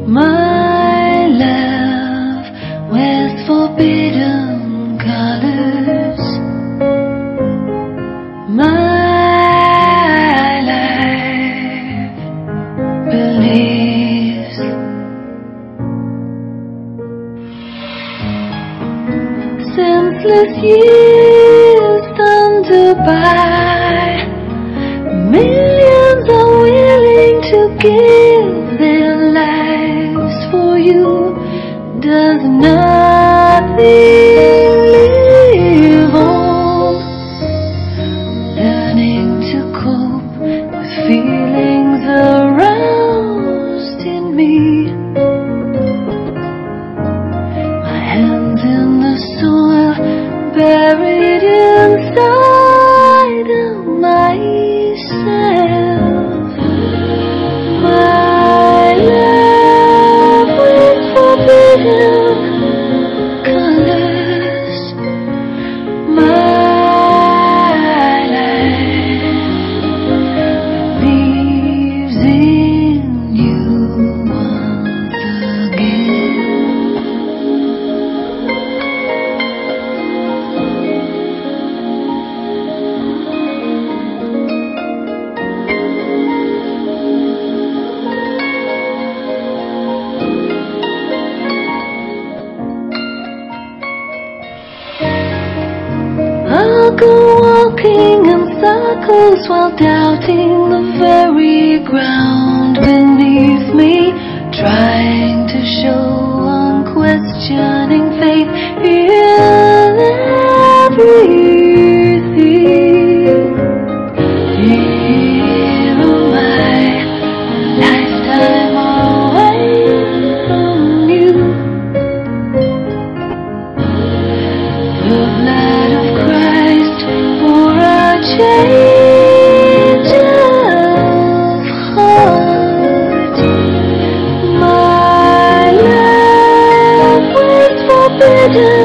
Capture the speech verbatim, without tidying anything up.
My love wears forbidden colors. My life believes senseless years thunder by. Millions are willing to give their lives for you. Does nothing live on? Learning to cope with feelings aroused in me. My hands in the soil, buried inside of myself. My love with forbidden colors. My life believes in you once again. I'll go walking in circles while doubting the very ground beneath me, trying to show unquestioning faith in everything. Here am I, a lifetime away from you. The blood of Christ for a change of heart. My love was forbidden